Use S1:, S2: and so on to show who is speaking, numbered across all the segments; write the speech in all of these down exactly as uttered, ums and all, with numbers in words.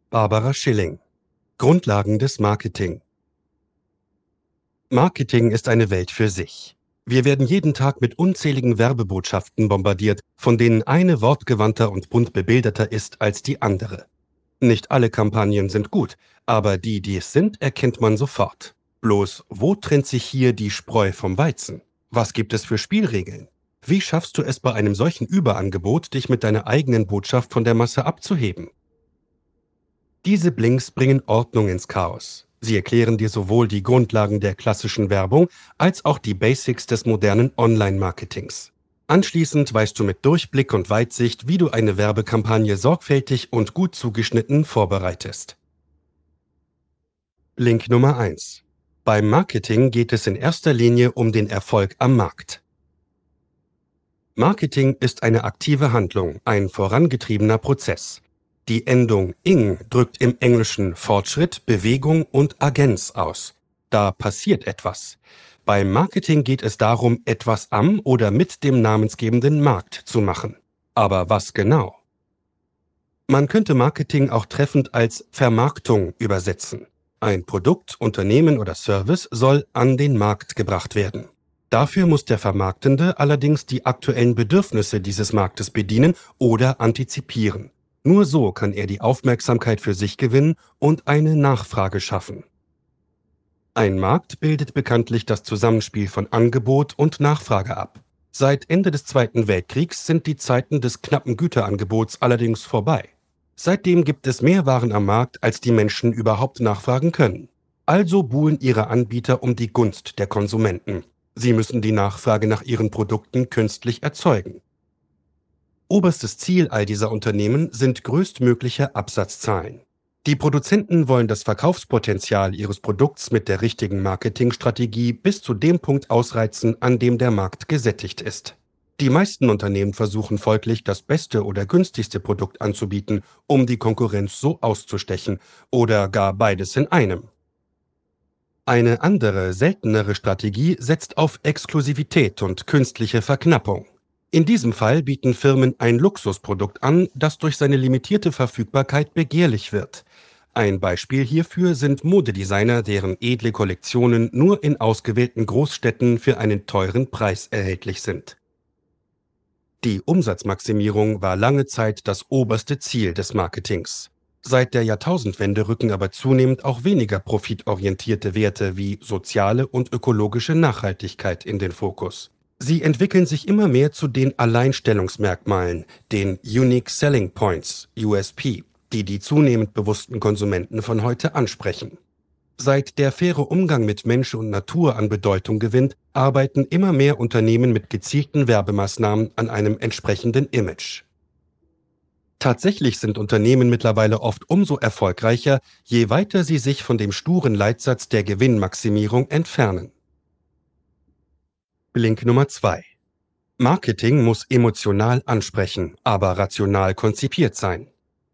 S1: Barbara Schilling. Grundlagen des Marketing. Marketing ist eine Welt für sich. Wir werden jeden Tag mit unzähligen Werbebotschaften bombardiert, von denen eine wortgewandter und bunt bebilderter ist als die andere. Nicht alle Kampagnen sind gut, aber die, die es sind, erkennt man sofort. Bloß, wo trennt sich hier die Spreu vom Weizen? Was gibt es für Spielregeln? Wie schaffst du es bei einem solchen Überangebot, dich mit deiner eigenen Botschaft von der Masse abzuheben? Diese Blinks bringen Ordnung ins Chaos. Sie erklären dir sowohl die Grundlagen der klassischen Werbung als auch die Basics des modernen Online-Marketings. Anschließend weißt du mit Durchblick und Weitsicht, wie du eine Werbekampagne sorgfältig und gut zugeschnitten vorbereitest. Link Nummer eins. Beim Marketing geht es in erster Linie um den Erfolg am Markt. Marketing ist eine aktive Handlung, ein vorangetriebener Prozess. Die Endung ing drückt im Englischen Fortschritt, Bewegung und Agenz aus. Da passiert etwas. Beim Marketing geht es darum, etwas am oder mit dem namensgebenden Markt zu machen. Aber was genau? Man könnte Marketing auch treffend als Vermarktung übersetzen. Ein Produkt, Unternehmen oder Service soll an den Markt gebracht werden. Dafür muss der Vermarktende allerdings die aktuellen Bedürfnisse dieses Marktes bedienen oder antizipieren. Nur so kann er die Aufmerksamkeit für sich gewinnen und eine Nachfrage schaffen. Ein Markt bildet bekanntlich das Zusammenspiel von Angebot und Nachfrage ab. Seit Ende des Zweiten Weltkriegs sind die Zeiten des knappen Güterangebots allerdings vorbei. Seitdem gibt es mehr Waren am Markt, als die Menschen überhaupt nachfragen können. Also buhlen ihre Anbieter um die Gunst der Konsumenten. Sie müssen die Nachfrage nach ihren Produkten künstlich erzeugen. Oberstes Ziel all dieser Unternehmen sind größtmögliche Absatzzahlen. Die Produzenten wollen das Verkaufspotenzial ihres Produkts mit der richtigen Marketingstrategie bis zu dem Punkt ausreizen, an dem der Markt gesättigt ist. Die meisten Unternehmen versuchen folglich, das beste oder günstigste Produkt anzubieten, um die Konkurrenz so auszustechen, oder gar beides in einem. Eine andere, seltenere Strategie setzt auf Exklusivität und künstliche Verknappung. In diesem Fall bieten Firmen ein Luxusprodukt an, das durch seine limitierte Verfügbarkeit begehrlich wird. Ein Beispiel hierfür sind Modedesigner, deren edle Kollektionen nur in ausgewählten Großstädten für einen teuren Preis erhältlich sind. Die Umsatzmaximierung war lange Zeit das oberste Ziel des Marketings. Seit der Jahrtausendwende rücken aber zunehmend auch weniger profitorientierte Werte wie soziale und ökologische Nachhaltigkeit in den Fokus. Sie entwickeln sich immer mehr zu den Alleinstellungsmerkmalen, den Unique Selling Points, U S P, die die zunehmend bewussten Konsumenten von heute ansprechen. Seit der faire Umgang mit Mensch und Natur an Bedeutung gewinnt, arbeiten immer mehr Unternehmen mit gezielten Werbemaßnahmen an einem entsprechenden Image. Tatsächlich sind Unternehmen mittlerweile oft umso erfolgreicher, je weiter sie sich von dem sturen Leitsatz der Gewinnmaximierung entfernen. Link Nummer zwei. Marketing muss emotional ansprechen, aber rational konzipiert sein.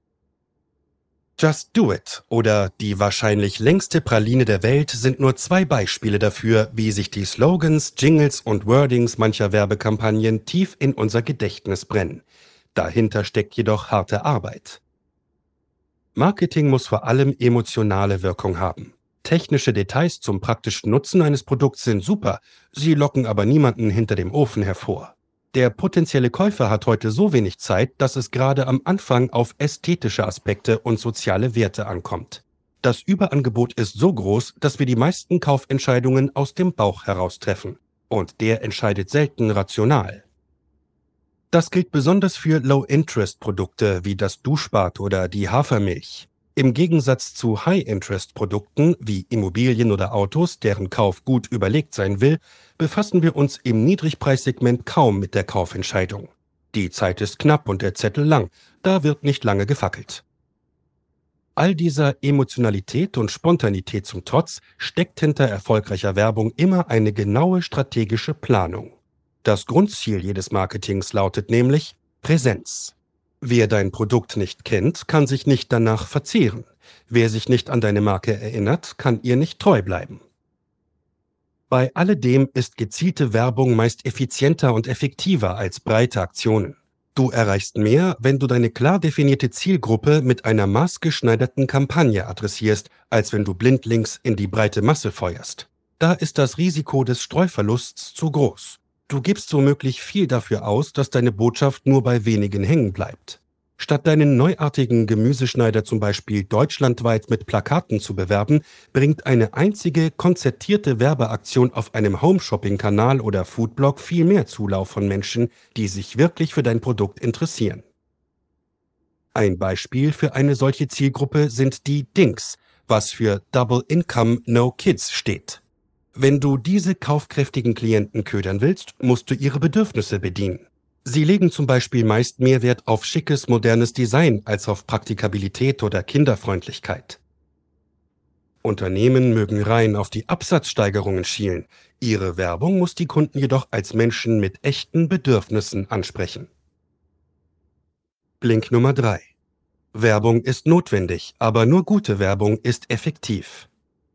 S1: Just Do It oder die wahrscheinlich längste Praline der Welt sind nur zwei Beispiele dafür, wie sich die Slogans, Jingles und Wordings mancher Werbekampagnen tief in unser Gedächtnis brennen. Dahinter steckt jedoch harte Arbeit. Marketing muss vor allem emotionale Wirkung haben. Technische Details zum praktischen Nutzen eines Produkts sind super, sie locken aber niemanden hinter dem Ofen hervor. Der potenzielle Käufer hat heute so wenig Zeit, dass es gerade am Anfang auf ästhetische Aspekte und soziale Werte ankommt. Das Überangebot ist so groß, dass wir die meisten Kaufentscheidungen aus dem Bauch heraus treffen. Und der entscheidet selten rational. Das gilt besonders für Low-Interest-Produkte wie das Duschbad oder die Hafermilch. Im Gegensatz zu High-Interest-Produkten wie Immobilien oder Autos, deren Kauf gut überlegt sein will, befassen wir uns im Niedrigpreissegment kaum mit der Kaufentscheidung. Die Zeit ist knapp und der Zettel lang, da wird nicht lange gefackelt. All dieser Emotionalität und Spontanität zum Trotz steckt hinter erfolgreicher Werbung immer eine genaue strategische Planung. Das Grundziel jedes Marketings lautet nämlich Präsenz. Wer dein Produkt nicht kennt, kann sich nicht danach verzehren. Wer sich nicht an deine Marke erinnert, kann ihr nicht treu bleiben. Bei alledem ist gezielte Werbung meist effizienter und effektiver als breite Aktionen. Du erreichst mehr, wenn du deine klar definierte Zielgruppe mit einer maßgeschneiderten Kampagne adressierst, als wenn du blindlings in die breite Masse feuerst. Da ist das Risiko des Streuverlusts zu groß. Du gibst womöglich viel dafür aus, dass deine Botschaft nur bei wenigen hängen bleibt. Statt deinen neuartigen Gemüseschneider zum Beispiel deutschlandweit mit Plakaten zu bewerben, bringt eine einzige konzertierte Werbeaktion auf einem Home-Shopping-Kanal oder Foodblog viel mehr Zulauf von Menschen, die sich wirklich für dein Produkt interessieren. Ein Beispiel für eine solche Zielgruppe sind die Dinks, was für Double Income No Kids steht. Wenn du diese kaufkräftigen Klienten ködern willst, musst du ihre Bedürfnisse bedienen. Sie legen zum Beispiel meist mehr Wert auf schickes, modernes Design als auf Praktikabilität oder Kinderfreundlichkeit. Unternehmen mögen rein auf die Absatzsteigerungen schielen. Ihre Werbung muss die Kunden jedoch als Menschen mit echten Bedürfnissen ansprechen. Blink Nummer drei. Werbung ist notwendig, aber nur gute Werbung ist effektiv.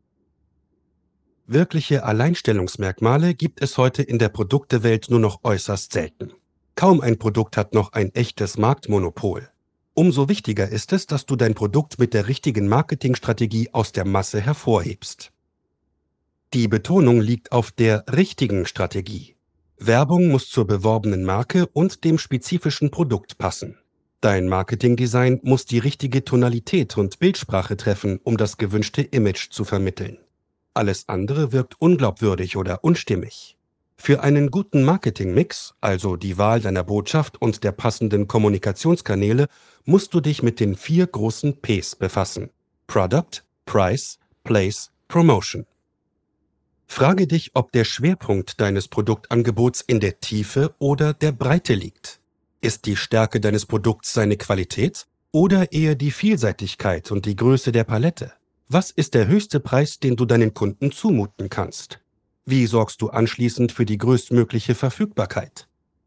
S1: Wirkliche Alleinstellungsmerkmale gibt es heute in der Produktewelt nur noch äußerst selten. Kaum ein Produkt hat noch ein echtes Marktmonopol. Umso wichtiger ist es, dass du dein Produkt mit der richtigen Marketingstrategie aus der Masse hervorhebst. Die Betonung liegt auf der richtigen Strategie. Werbung muss zur beworbenen Marke und dem spezifischen Produkt passen. Dein Marketingdesign muss die richtige Tonalität und Bildsprache treffen, um das gewünschte Image zu vermitteln. Alles andere wirkt unglaubwürdig oder unstimmig. Für einen guten Marketingmix, also die Wahl deiner Botschaft und der passenden Kommunikationskanäle, musst du dich mit den vier großen Ps befassen: Product, Price, Place, Promotion. Frage dich, ob der Schwerpunkt deines Produktangebots in der Tiefe oder der Breite liegt. Ist die Stärke deines Produkts seine Qualität oder eher die Vielseitigkeit und die Größe der Palette? Was ist der höchste Preis, den du deinen Kunden zumuten kannst? Wie sorgst du anschließend für die größtmögliche Verfügbarkeit?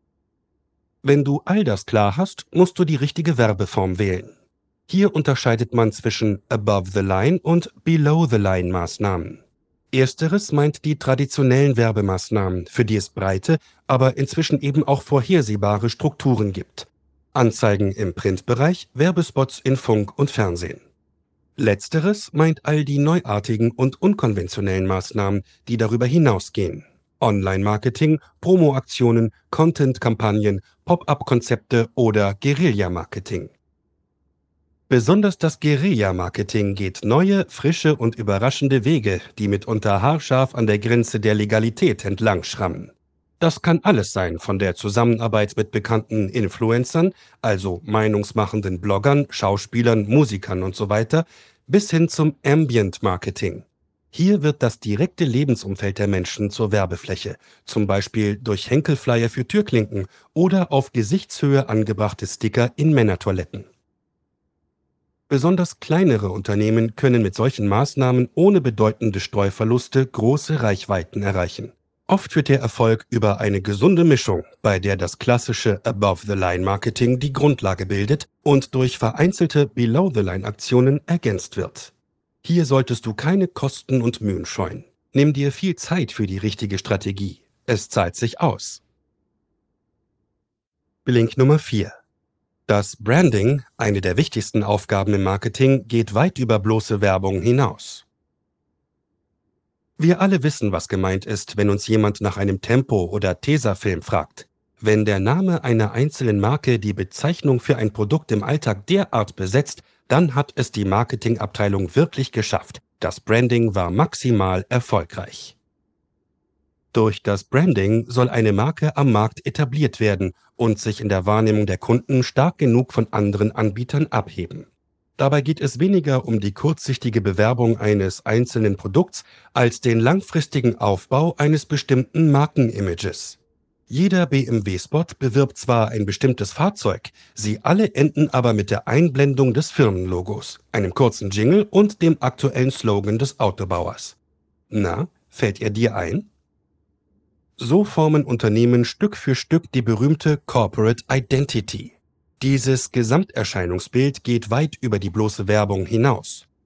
S1: Wenn du all das klar hast, musst du die richtige Werbeform wählen. Hier unterscheidet man zwischen Above-the-Line und Below-the-Line-Maßnahmen. Ersteres meint die traditionellen Werbemaßnahmen, für die es breite, aber inzwischen eben auch vorhersehbare Strukturen gibt. Anzeigen im Printbereich, Werbespots in Funk und Fernsehen. Letzteres meint all die neuartigen und unkonventionellen Maßnahmen, die darüber hinausgehen. Online-Marketing, Promo-Aktionen, Content-Kampagnen, Pop-up-Konzepte oder Guerilla-Marketing. Besonders das Guerilla-Marketing geht neue, frische und überraschende Wege, die mitunter haarscharf an der Grenze der Legalität entlang schrammen. Das kann alles sein, von der Zusammenarbeit mit bekannten Influencern, also meinungsmachenden Bloggern, Schauspielern, Musikern und so weiter, bis hin zum Ambient Marketing. Hier wird das direkte Lebensumfeld der Menschen zur Werbefläche, zum Beispiel durch Henkelflyer für Türklinken oder auf Gesichtshöhe angebrachte Sticker in Männertoiletten. Besonders kleinere Unternehmen können mit solchen Maßnahmen ohne bedeutende Streuverluste große Reichweiten erreichen. Oft wird der Erfolg über eine gesunde Mischung, bei der das klassische Above-the-Line-Marketing die Grundlage bildet und durch vereinzelte Below-the-Line-Aktionen ergänzt wird. Hier solltest du keine Kosten und Mühen scheuen. Nimm dir viel Zeit für die richtige Strategie. Es zahlt sich aus. Blink Nummer vier. Das Branding, eine der wichtigsten Aufgaben im Marketing, geht weit über bloße Werbung hinaus. Wir alle wissen, was gemeint ist, wenn uns jemand nach einem Tempo- oder Tesafilm fragt. Wenn der Name einer einzelnen Marke die Bezeichnung für ein Produkt im Alltag derart besetzt, dann hat es die Marketingabteilung wirklich geschafft. Das Branding war maximal erfolgreich. Durch das Branding soll eine Marke am Markt etabliert werden und sich in der Wahrnehmung der Kunden stark genug von anderen Anbietern abheben. Dabei geht es weniger um die kurzsichtige Bewerbung eines einzelnen Produkts als den langfristigen Aufbau eines bestimmten Markenimages. Jeder B M W-Spot bewirbt zwar ein bestimmtes Fahrzeug, sie alle enden aber mit der Einblendung des Firmenlogos, einem kurzen Jingle und dem aktuellen Slogan des Autobauers. Na, fällt er dir ein? So formen Unternehmen Stück für Stück die berühmte Corporate Identity. Dieses Gesamterscheinungsbild geht weit über die bloße Werbung hinaus.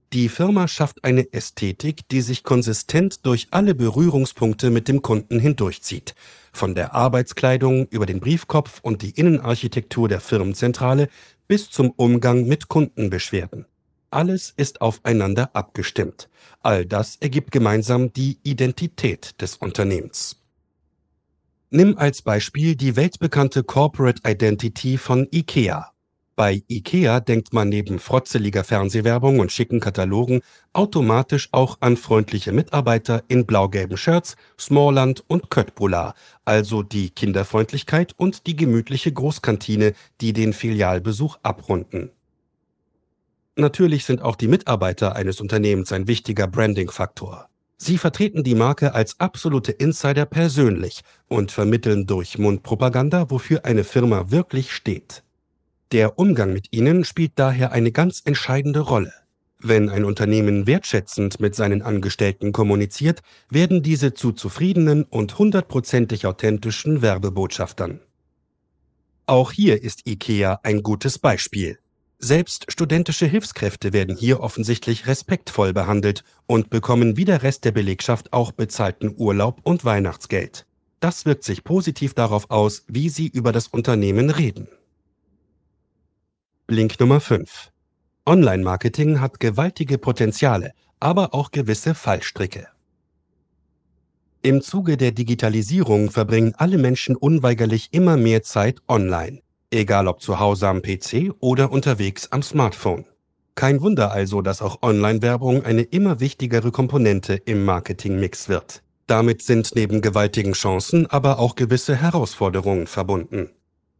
S1: Die Firma schafft eine Ästhetik, die sich konsistent durch alle Berührungspunkte mit dem Kunden hindurchzieht. Von der Arbeitskleidung über den Briefkopf und die Innenarchitektur der Firmenzentrale bis zum Umgang mit Kundenbeschwerden. Alles ist aufeinander abgestimmt. All das ergibt gemeinsam die Identität des Unternehmens. Nimm als Beispiel die weltbekannte Corporate Identity von IKEA. Bei IKEA denkt man neben frotzeliger Fernsehwerbung und schicken Katalogen automatisch auch an freundliche Mitarbeiter in blau-gelben Shirts, Smallland und Köttbullar, also die Kinderfreundlichkeit und die gemütliche Großkantine, die den Filialbesuch abrunden. Natürlich sind auch die Mitarbeiter eines Unternehmens ein wichtiger Branding-Faktor. Sie vertreten die Marke als absolute Insider persönlich und vermitteln durch Mundpropaganda, wofür eine Firma wirklich steht. Der Umgang mit ihnen spielt daher eine ganz entscheidende Rolle. Wenn ein Unternehmen wertschätzend mit seinen Angestellten kommuniziert, werden diese zu zufriedenen und hundertprozentig authentischen Werbebotschaftern. Auch hier ist IKEA ein gutes Beispiel. Selbst studentische Hilfskräfte werden hier offensichtlich respektvoll behandelt und bekommen wie der Rest der Belegschaft auch bezahlten Urlaub und Weihnachtsgeld. Das wirkt sich positiv darauf aus, wie sie über das Unternehmen reden. Link Nummer fünf. Online-Marketing hat gewaltige Potenziale, aber auch gewisse Fallstricke. Im Zuge der Digitalisierung verbringen alle Menschen unweigerlich immer mehr Zeit online, egal ob zu Hause am P C oder unterwegs am Smartphone. Kein Wunder also, dass auch Online-Werbung eine immer wichtigere Komponente im Marketingmix wird. Damit sind neben gewaltigen Chancen aber auch gewisse Herausforderungen verbunden.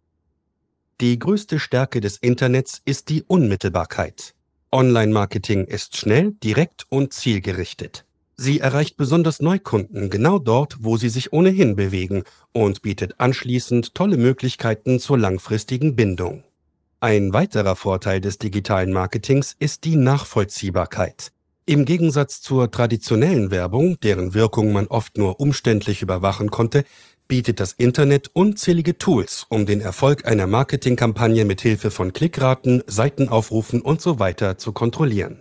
S1: Die größte Stärke des Internets ist die Unmittelbarkeit. Online-Marketing ist schnell, direkt und zielgerichtet. Sie erreicht besonders Neukunden genau dort, wo sie sich ohnehin bewegen und bietet anschließend tolle Möglichkeiten zur langfristigen Bindung. Ein weiterer Vorteil des digitalen Marketings ist die Nachvollziehbarkeit. Im Gegensatz zur traditionellen Werbung, deren Wirkung man oft nur umständlich überwachen konnte, bietet das Internet unzählige Tools, um den Erfolg einer Marketingkampagne mit Hilfe von Klickraten, Seitenaufrufen und so weiter zu kontrollieren.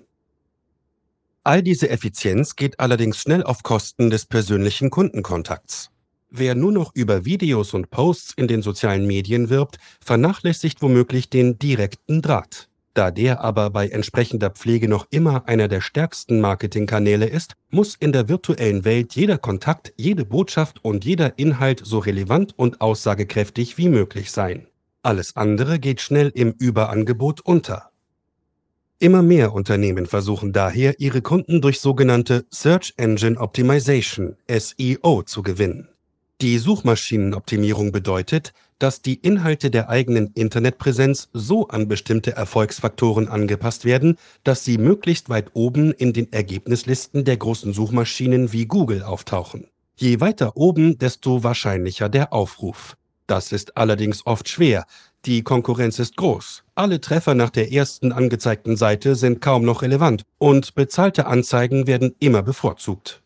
S1: All diese Effizienz geht allerdings schnell auf Kosten des persönlichen Kundenkontakts. Wer nur noch über Videos und Posts in den sozialen Medien wirbt, vernachlässigt womöglich den direkten Draht. Da der aber bei entsprechender Pflege noch immer einer der stärksten Marketingkanäle ist, muss in der virtuellen Welt jeder Kontakt, jede Botschaft und jeder Inhalt so relevant und aussagekräftig wie möglich sein. Alles andere geht schnell im Überangebot unter. Immer mehr Unternehmen versuchen daher, ihre Kunden durch sogenannte Search Engine Optimization, S E O, zu gewinnen. Die Suchmaschinenoptimierung bedeutet, dass die Inhalte der eigenen Internetpräsenz so an bestimmte Erfolgsfaktoren angepasst werden, dass sie möglichst weit oben in den Ergebnislisten der großen Suchmaschinen wie Google auftauchen. Je weiter oben, desto wahrscheinlicher der Aufruf. Das ist allerdings oft schwer. Die Konkurrenz ist groß. Alle Treffer nach der ersten angezeigten Seite sind kaum noch relevant und bezahlte Anzeigen werden immer bevorzugt.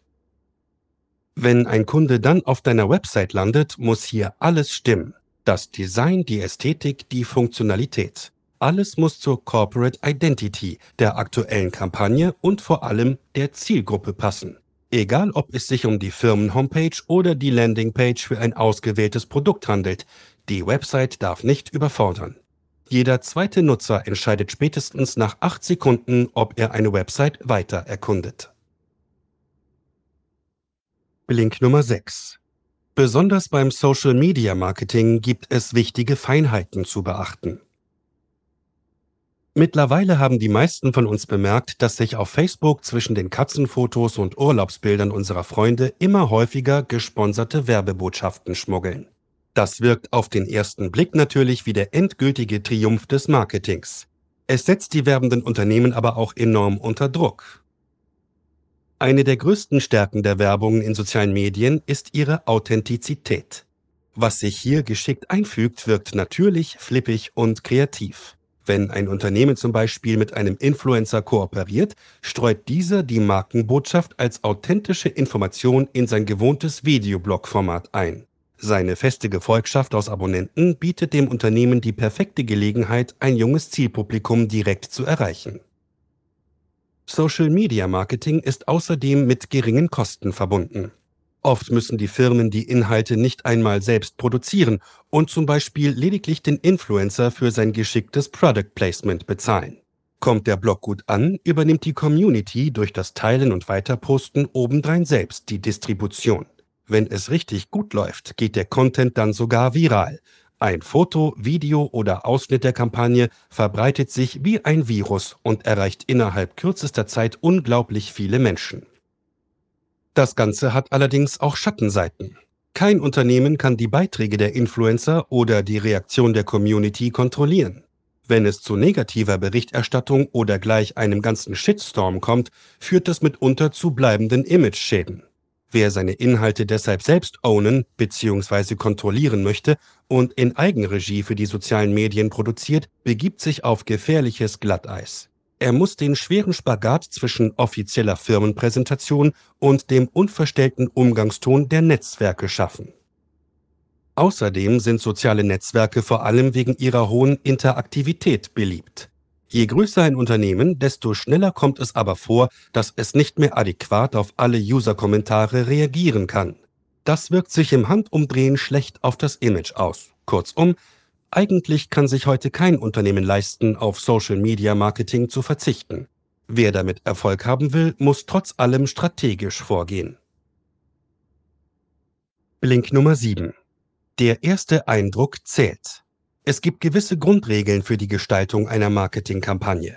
S1: Wenn ein Kunde dann auf deiner Website landet, muss hier alles stimmen. Das Design, die Ästhetik, die Funktionalität. Alles muss zur Corporate Identity, der aktuellen Kampagne und vor allem der Zielgruppe passen. Egal, ob es sich um die Firmen-Homepage oder die Landingpage für ein ausgewähltes Produkt handelt, die Website darf nicht überfordern. Jeder zweite Nutzer entscheidet spätestens nach acht Sekunden, ob er eine Website weiter erkundet. Link Nummer sechs. Besonders beim Social-Media-Marketing gibt es wichtige Feinheiten zu beachten. Mittlerweile haben die meisten von uns bemerkt, dass sich auf Facebook zwischen den Katzenfotos und Urlaubsbildern unserer Freunde immer häufiger gesponserte Werbebotschaften schmuggeln. Das wirkt auf den ersten Blick natürlich wie der endgültige Triumph des Marketings. Es setzt die werbenden Unternehmen aber auch enorm unter Druck. Eine der größten Stärken der Werbung in sozialen Medien ist ihre Authentizität. Was sich hier geschickt einfügt, wirkt natürlich, flippig und kreativ. Wenn ein Unternehmen zum Beispiel mit einem Influencer kooperiert, streut dieser die Markenbotschaft als authentische Information in sein gewohntes Videoblog-Format ein. Seine feste Gefolgschaft aus Abonnenten bietet dem Unternehmen die perfekte Gelegenheit, ein junges Zielpublikum direkt zu erreichen. Social-Media-Marketing ist außerdem mit geringen Kosten verbunden. Oft müssen die Firmen die Inhalte nicht einmal selbst produzieren und zum Beispiel lediglich den Influencer für sein geschicktes Product Placement bezahlen. Kommt der Blog gut an, übernimmt die Community durch das Teilen und Weiterposten obendrein selbst die Distribution. Wenn es richtig gut läuft, geht der Content dann sogar viral. Ein Foto, Video oder Ausschnitt der Kampagne verbreitet sich wie ein Virus und erreicht innerhalb kürzester Zeit unglaublich viele Menschen. Das Ganze hat allerdings auch Schattenseiten. Kein Unternehmen kann die Beiträge der Influencer oder die Reaktion der Community kontrollieren. Wenn es zu negativer Berichterstattung oder gleich einem ganzen Shitstorm kommt, führt das mitunter zu bleibenden Imageschäden. Wer seine Inhalte deshalb selbst ownen bzw. kontrollieren möchte und in Eigenregie für die sozialen Medien produziert, begibt sich auf gefährliches Glatteis. Er muss den schweren Spagat zwischen offizieller Firmenpräsentation und dem unverstellten Umgangston der Netzwerke schaffen. Außerdem sind soziale Netzwerke vor allem wegen ihrer hohen Interaktivität beliebt. Je größer ein Unternehmen, desto schneller kommt es aber vor, dass es nicht mehr adäquat auf alle User-Kommentare reagieren kann. Das wirkt sich im Handumdrehen schlecht auf das Image aus. Kurzum, eigentlich kann sich heute kein Unternehmen leisten, auf Social-Media-Marketing zu verzichten. Wer damit Erfolg haben will, muss trotz allem strategisch vorgehen. Blink Nummer sieben. Der erste Eindruck zählt. Es gibt gewisse Grundregeln für die Gestaltung einer Marketingkampagne.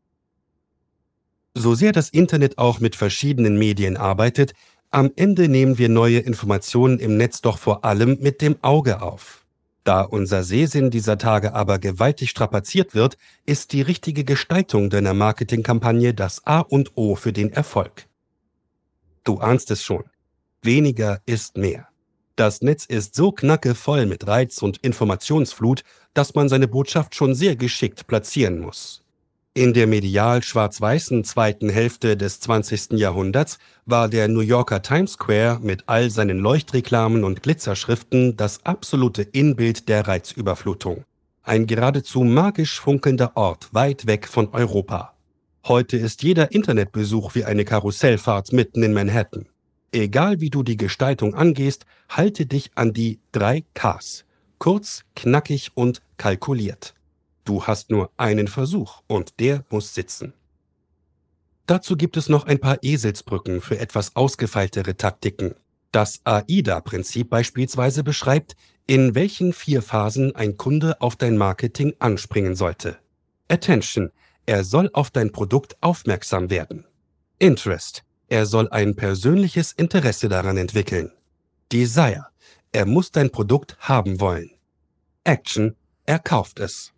S1: So sehr das Internet auch mit verschiedenen Medien arbeitet, am Ende nehmen wir neue Informationen im Netz doch vor allem mit dem Auge auf. Da unser Sehsinn dieser Tage aber gewaltig strapaziert wird, ist die richtige Gestaltung deiner Marketingkampagne das A und O für den Erfolg. Du ahnst es schon. Weniger ist mehr. Das Netz ist so knackevoll mit Reiz- und Informationsflut, dass man seine Botschaft schon sehr geschickt platzieren muss. In der medial schwarz-weißen zweiten Hälfte des zwanzigsten Jahrhunderts war der New Yorker Times Square mit all seinen Leuchtreklamen und Glitzerschriften das absolute Inbild der Reizüberflutung. Ein geradezu magisch funkelnder Ort weit weg von Europa. Heute ist jeder Internetbesuch wie eine Karussellfahrt mitten in Manhattan. Egal wie du die Gestaltung angehst, halte dich an die drei Ks. Kurz, knackig und kalkuliert. Du hast nur einen Versuch und der muss sitzen. Dazu gibt es noch ein paar Eselsbrücken für etwas ausgefeiltere Taktiken. Das AIDA-Prinzip beispielsweise beschreibt, in welchen vier Phasen ein Kunde auf dein Marketing anspringen sollte. Attention, er soll auf dein Produkt aufmerksam werden. Interest, er soll ein persönliches Interesse daran entwickeln. Desire, er muss dein Produkt haben wollen. Action, er kauft es.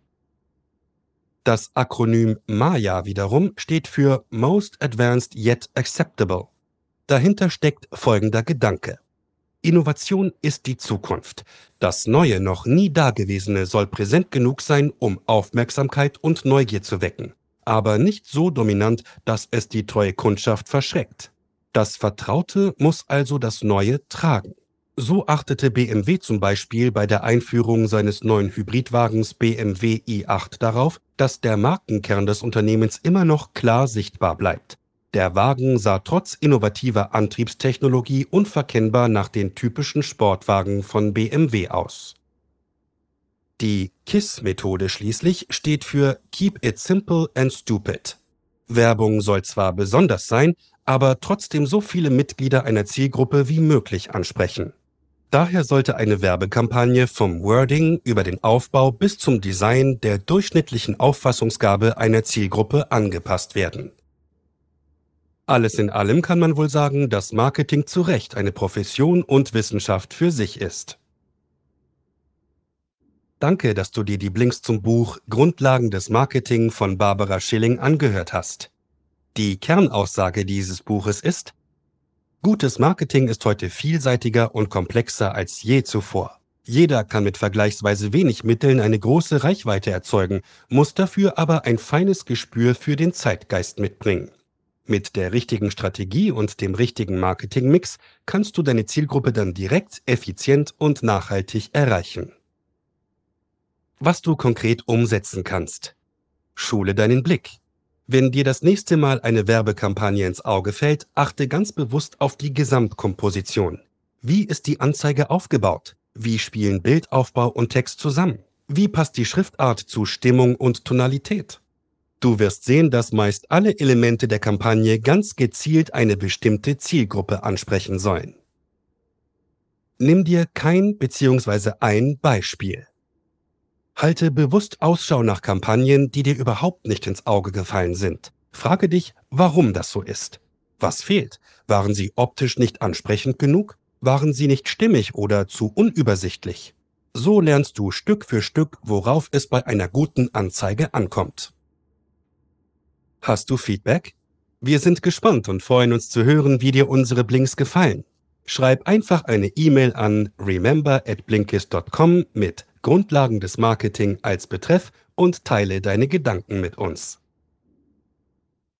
S1: Das Akronym MAYA wiederum steht für Most Advanced Yet Acceptable. Dahinter steckt folgender Gedanke. Innovation ist die Zukunft. Das Neue, noch nie Dagewesene soll präsent genug sein, um Aufmerksamkeit und Neugier zu wecken, aber nicht so dominant, dass es die treue Kundschaft verschreckt. Das Vertraute muss also das Neue tragen. So achtete B M W zum Beispiel bei der Einführung seines neuen Hybridwagens B M W i acht darauf, dass der Markenkern des Unternehmens immer noch klar sichtbar bleibt. Der Wagen sah trotz innovativer Antriebstechnologie unverkennbar nach den typischen Sportwagen von B M W aus. Die KISS-Methode schließlich steht für Keep it simple and stupid. Werbung soll zwar besonders sein, aber trotzdem so viele Mitglieder einer Zielgruppe wie möglich ansprechen. Daher sollte eine Werbekampagne vom Wording über den Aufbau bis zum Design der durchschnittlichen Auffassungsgabe einer Zielgruppe angepasst werden. Alles in allem kann man wohl sagen, dass Marketing zu Recht eine Profession und Wissenschaft für sich ist. Danke, dass du dir die Blinks zum Buch Grundlagen des Marketing von Barbara Schilling angehört hast. Die Kernaussage dieses Buches ist: Gutes Marketing ist heute vielseitiger und komplexer als je zuvor. Jeder kann mit vergleichsweise wenig Mitteln eine große Reichweite erzeugen, muss dafür aber ein feines Gespür für den Zeitgeist mitbringen. Mit der richtigen Strategie und dem richtigen Marketingmix kannst du deine Zielgruppe dann direkt, effizient und nachhaltig erreichen. Was du konkret umsetzen kannst: Schule deinen Blick. Wenn dir das nächste Mal eine Werbekampagne ins Auge fällt, achte ganz bewusst auf die Gesamtkomposition. Wie ist die Anzeige aufgebaut? Wie spielen Bildaufbau und Text zusammen? Wie passt die Schriftart zu Stimmung und Tonalität? Du wirst sehen, dass meist alle Elemente der Kampagne ganz gezielt eine bestimmte Zielgruppe ansprechen sollen. Nimm dir kein bzw. ein Beispiel. Halte bewusst Ausschau nach Kampagnen, die dir überhaupt nicht ins Auge gefallen sind. Frage dich, warum das so ist. Was fehlt? Waren sie optisch nicht ansprechend genug? Waren sie nicht stimmig oder zu unübersichtlich? So lernst du Stück für Stück, worauf es bei einer guten Anzeige ankommt. Hast du Feedback? Wir sind gespannt und freuen uns zu hören, wie dir unsere Blinks gefallen. Schreib einfach eine E-Mail an remember at blinkist dot com mit Grundlagen des Marketing als Betreff und teile deine Gedanken mit uns.